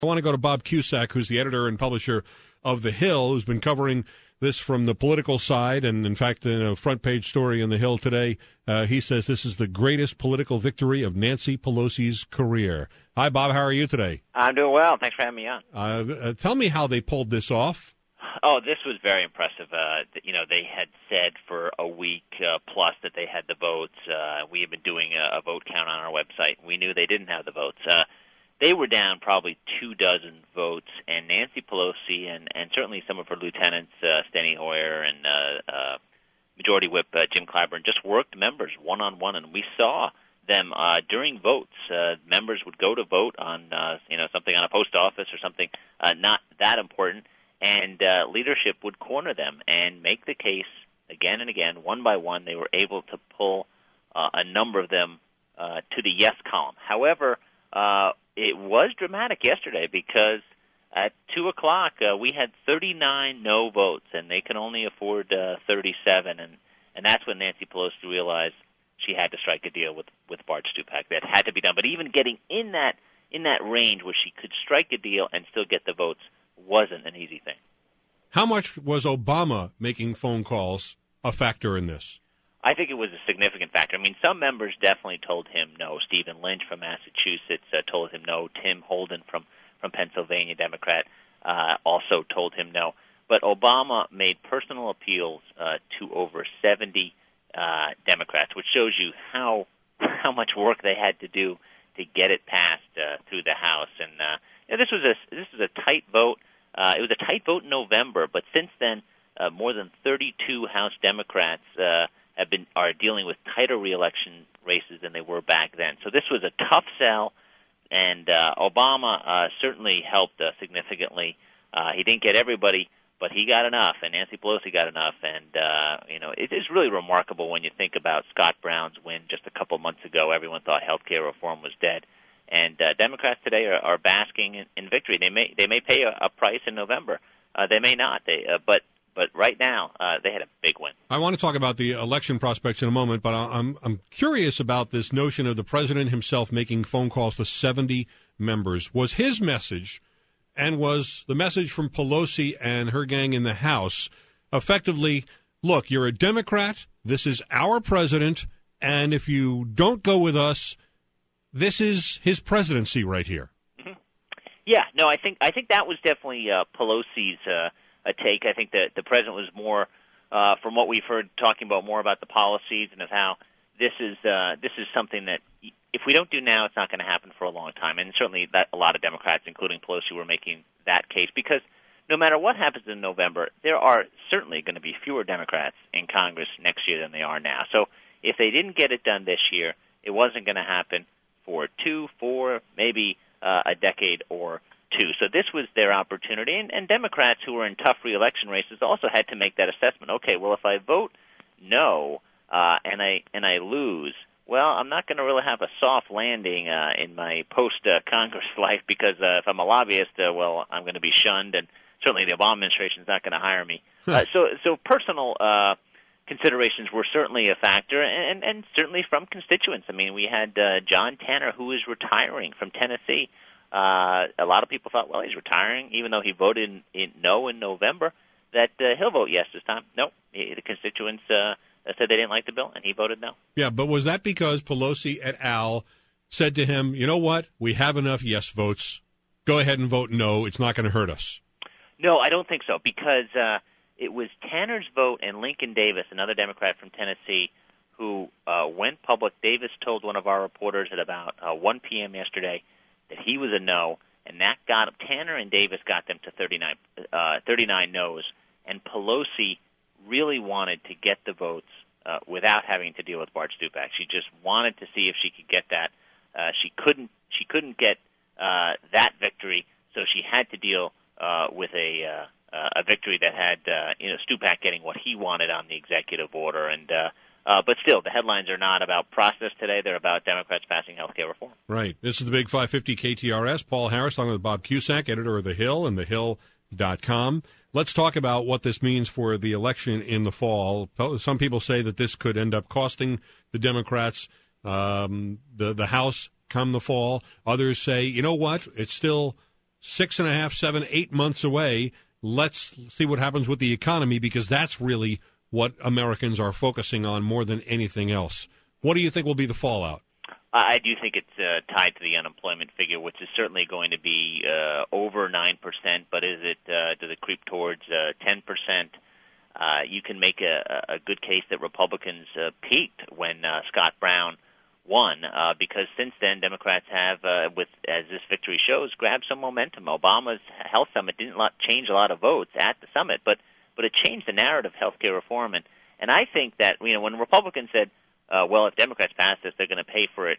I want to go to Bob Cusack, who's the editor and publisher of The Hill, who's been covering this from the political side. And, in fact, in a front-page story in The Hill today, he says this is the greatest political victory of Nancy Pelosi's career. Hi, Bob. How are you today? I'm doing well. Thanks for having me on. Tell me how they pulled this off. Oh, this was very impressive. They had said for a week plus that they had the votes. We had been doing a vote count on our website. We knew they didn't have the votes. They were down probably 24 votes, and Nancy Pelosi and certainly some of her lieutenants, Steny Hoyer and Majority Whip Jim Clyburn, just worked members one-on-one, and we saw them during votes. Members would go to vote on something on a post office or something not that important, and leadership would corner them and make the case again and again, one by one. They were able to pull a number of them to the yes column. However, it was dramatic yesterday because at 2 o'clock we had 39 no votes, and they can only afford 37, and that's when Nancy Pelosi realized she had to strike a deal with Bart Stupak. That had to be done. But even getting in that range where she could strike a deal and still get the votes wasn't an easy thing. How much was Obama making phone calls a factor in this? I think it was a significant factor. I mean, some members definitely told him no. Stephen Lynch from Massachusetts told him no. Tim Holden from Pennsylvania, Democrat, also told him no. But Obama made personal appeals to over 70 Democrats, which shows you how much work they had to do to get it passed through the House. And this was a tight vote. It was a tight vote in November, but since then, more than 32 House Democrats are dealing with tighter reelection races than they were back then. So this was a tough sell, and Obama certainly helped significantly. He didn't get everybody, but he got enough, and Nancy Pelosi got enough. And it is really remarkable when you think about Scott Brown's win just a couple months ago. Everyone thought health care reform was dead, and Democrats today are basking in victory. They may pay a price in November. They may not. But right now, they had a big win. I want to talk about the election prospects in a moment, but I'm curious about this notion of the president himself making phone calls to 70 members. Was his message, and was the message from Pelosi and her gang in the House, effectively, look, you're a Democrat, this is our president, and if you don't go with us, this is his presidency right here? Mm-hmm. Yeah, no, I think that was definitely Pelosi's a take. I think that the president was more, from what we've heard, talking about the policies and of how this is something that if we don't do now, it's not going to happen for a long time. And certainly that a lot of Democrats, including Pelosi, were making that case because no matter what happens in November, there are certainly going to be fewer Democrats in Congress next year than they are now. So if they didn't get it done this year, it wasn't going to happen for 2, 4, maybe a decade or two. So this was their opportunity, and Democrats who were in tough reelection races also had to make that assessment. Okay, well, if I vote no and I lose, well, I'm not going to really have a soft landing in my post-Congress life because if I'm a lobbyist, well, I'm going to be shunned, and certainly the Obama administration is not going to hire me. So personal considerations were certainly a factor, and certainly from constituents. I mean, we had John Tanner, who is retiring from Tennessee. A lot of people thought, well, he's retiring, even though he voted no in November, that he'll vote yes this time. No, the constituents said they didn't like the bill, and he voted no. Yeah, but was that because Pelosi et al. Said to him, you know what, we have enough yes votes, go ahead and vote no, it's not going to hurt us? No, I don't think so, because it was Tanner's vote and Lincoln Davis, another Democrat from Tennessee, who went public. Davis told one of our reporters at about 1 p.m. yesterday that he was a no, and that got Tanner and Davis got them to 39 no's, and Pelosi really wanted to get the votes without having to deal with Bart Stupak. She just wanted to see if she could get that. She couldn't get that victory, so she had to deal with a victory that had Stupak getting what he wanted on the executive order, and but still, the headlines are not about process today. They're about Democrats passing health care reform. Right. This is the Big 550 KTRS. Paul Harris, along with Bob Cusack, editor of The Hill and thehill.com. Let's talk about what this means for the election in the fall. Some people say that this could end up costing the Democrats the House come the fall. Others say, you know what, it's still 6.5, 7, 8 months away. Let's see what happens with the economy, because that's really what Americans are focusing on more than anything else. What do you think will be the fallout? I do think it's tied to the unemployment figure, which is certainly going to be over 9%, but does it creep towards 10%? You can make a good case that Republicans peaked when Scott Brown won, because since then Democrats have, as this victory shows, grabbed some momentum. Obama's health summit didn't change a lot of votes at the summit, but it changed the narrative of health care reform. And I think that when Republicans said, well, if Democrats pass this, they're going to pay for it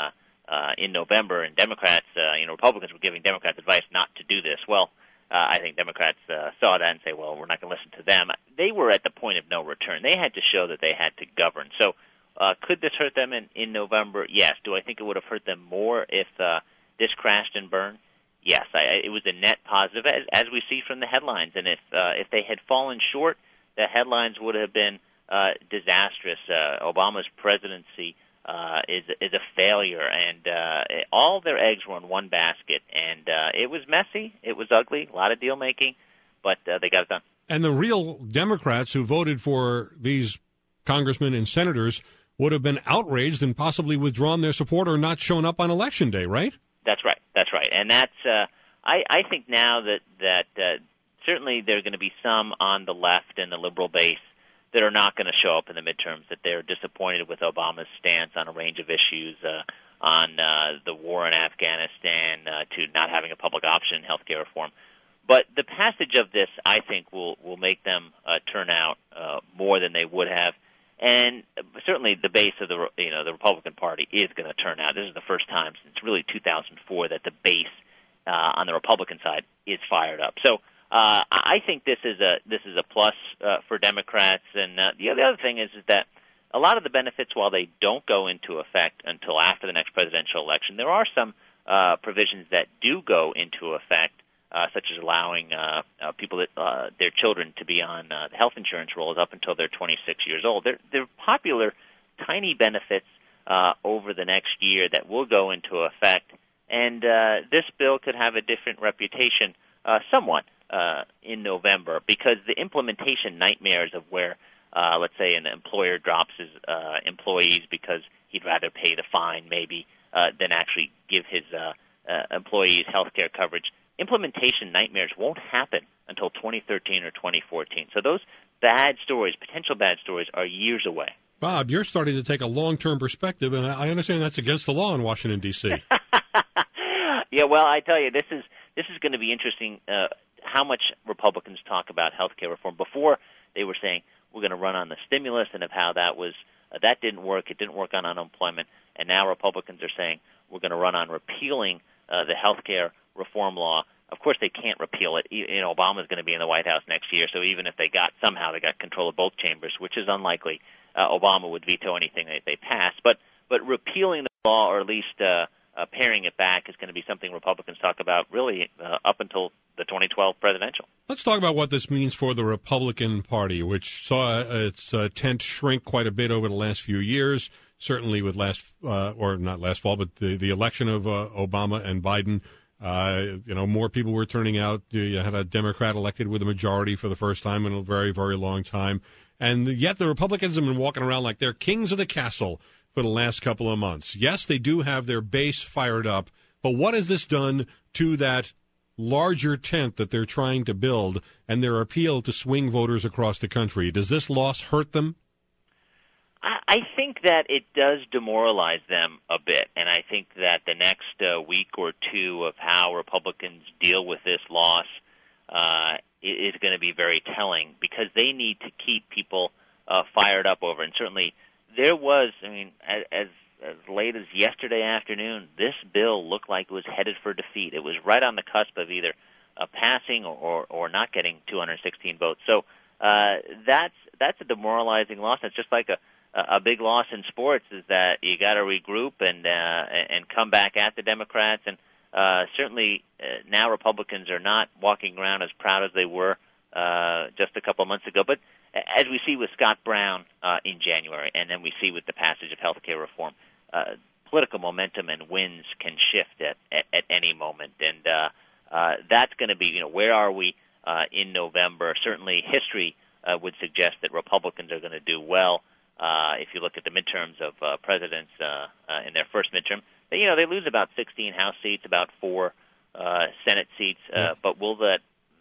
in November, and Democrats, Republicans were giving Democrats advice not to do this. Well, I think Democrats saw that and say, well, we're not going to listen to them. They were at the point of no return. They had to show that they had to govern. So could this hurt them in November? Yes. Do I think it would have hurt them more if this crashed and burned? Yes. It was a net positive, as we see from the headlines. And if they had fallen short, the headlines would have been disastrous. Obama's presidency is a failure, and all their eggs were in one basket. And it was messy. It was ugly. A lot of deal making, but they got it done. And the real Democrats who voted for these congressmen and senators would have been outraged and possibly withdrawn their support or not shown up on Election Day, right? That's right. That's right. And that's I think now that certainly there are going to be some on the left and the liberal base that are not going to show up in the midterms, that they're disappointed with Obama's stance on a range of issues, on the war in Afghanistan, to not having a public option in health care reform. But the passage of this, I think, will make them turn out more than they would have. And certainly the base of the Republican Party is going to turn out. This is the first time since really 2004 that the base on the Republican side is fired up. So I think this is a plus for Democrats. And the other thing is that a lot of the benefits, while they don't go into effect until after the next presidential election, there are some provisions that do go into effect, such as allowing people that their children to be on health insurance rolls up until they're 26 years old. They're popular, tiny benefits over the next year that will go into effect, and this bill could have a different reputation somewhat in November, because the implementation nightmares of where, let's say, an employer drops his employees because he'd rather pay the fine maybe than actually give his employees health care coverage. Implementation nightmares won't happen until 2013 or 2014. So those bad stories, potential bad stories, are years away. Bob, you're starting to take a long-term perspective, and I understand that's against the law in Washington, D.C. Yeah, well, I tell you, this is going to be interesting, how much Republicans talk about health care reform. Before, they were saying, we're going to run on the stimulus, and of how that didn't work. It didn't work on unemployment. And now Republicans are saying, we're going to run on repealing the health care reform law. Of course, they can't repeal it. Obama's going to be in the White House next year, so even if they got control of both chambers, which is unlikely, Obama would veto anything that they pass. But repealing the law, or at least paring it back, is going to be something Republicans talk about really up until the 2012 presidential. Let's talk about what this means for the Republican Party, which saw its tent shrink quite a bit over the last few years, certainly with not last fall, but the election of Obama and Biden. More people were turning out. You had a Democrat elected with a majority for the first time in a very, very long time. And yet the Republicans have been walking around like they're kings of the castle for the last couple of months. Yes, they do have their base fired up, but what has this done to that larger tent that they're trying to build and their appeal to swing voters across the country? Does this loss hurt them? I think that it does demoralize them a bit, and I think that the next week or two of how Republicans deal with this loss is going to be very telling, because they need to keep people fired up over. And certainly there was, as late as yesterday afternoon, this bill looked like it was headed for defeat. It was right on the cusp of either passing or not getting 216 votes. So that's a demoralizing loss. It's just like a big loss in sports, is that you got to regroup and come back at the Democrats. And certainly now Republicans are not walking around as proud as they were just a couple of months ago. But as we see with Scott Brown in January, and then we see with the passage of health care reform, political momentum and winds can shift at any moment. And That's going to be, where are we in November? Certainly history would suggest that Republicans are going to do well. If you look at the midterms of presidents in their first midterm, they lose about 16 House seats, about 4 Senate seats. But will that,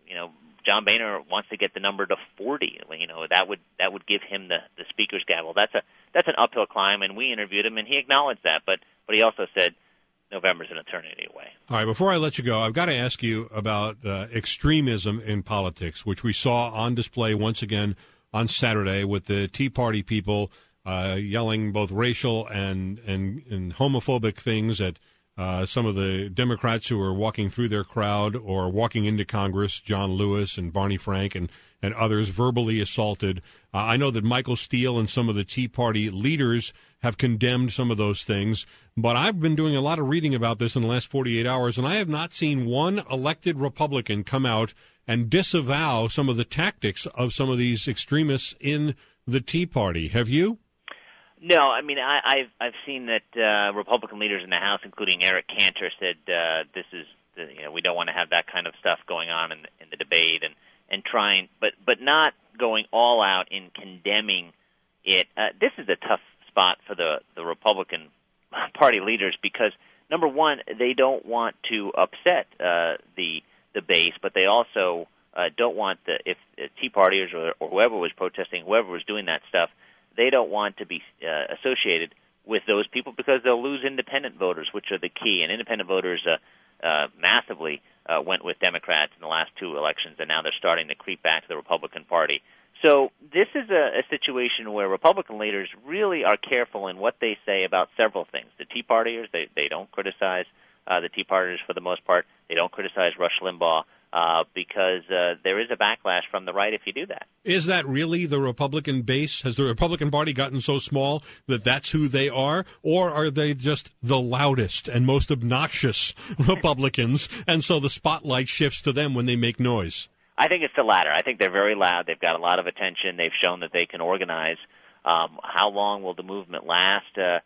John Boehner wants to get the number to 40. That would give him the speaker's gavel. That's an uphill climb, and we interviewed him, and he acknowledged that. But he also said November's an eternity away. All right, before I let you go, I've got to ask you about extremism in politics, which we saw on display once again on Saturday with the Tea Party people yelling both racial and homophobic things at some of the Democrats who were walking through their crowd or walking into Congress, John Lewis and Barney Frank and others verbally assaulted. I know that Michael Steele and some of the Tea Party leaders have condemned some of those things, but I've been doing a lot of reading about this in the last 48 hours, and I have not seen one elected Republican come out and disavow some of the tactics of some of these extremists in the Tea Party. Have you? No, I mean, I've seen that Republican leaders in the House, including Eric Cantor, said this is we don't want to have that kind of stuff going on in the debate and trying, but not going all out in condemning it. This is a tough spot for the Republican Party leaders because number one, they don't want to upset the base, but they also don't want if Tea Partiers or whoever was protesting, whoever was doing that stuff. They don't want to be associated with those people because they'll lose independent voters, which are the key. And independent voters massively went with Democrats in the last 2 elections, and now they're starting to creep back to the Republican Party. So this is a situation where Republican leaders really are careful in what they say about several things. The Tea Partiers, they don't criticize the Tea Partiers for the most part. They don't criticize Rush Limbaugh. Because there is a backlash from the right if you do that. Is that really the Republican base? Has the Republican Party gotten so small that that's who they are? Or are they just the loudest and most obnoxious Republicans, and so the spotlight shifts to them when they make noise? I think it's the latter. I think they're very loud. They've got a lot of attention. They've shown that they can organize. How long will the movement last?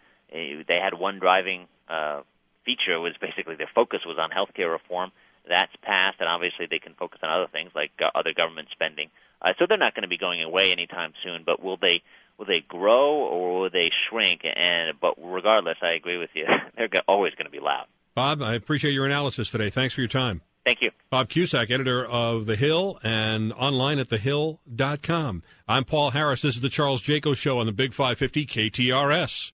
They had one driving feature. Was basically their focus was on health care reform. That's passed, and obviously they can focus on other things like other government spending. So they're not going to be going away anytime soon. But will they grow or will they shrink? But regardless, I agree with you. They're always going to be loud. Bob, I appreciate your analysis today. Thanks for your time. Thank you. Bob Cusack, editor of The Hill and online at thehill.com. I'm Paul Harris. This is the Charles Jaco Show on the Big 550 KTRS.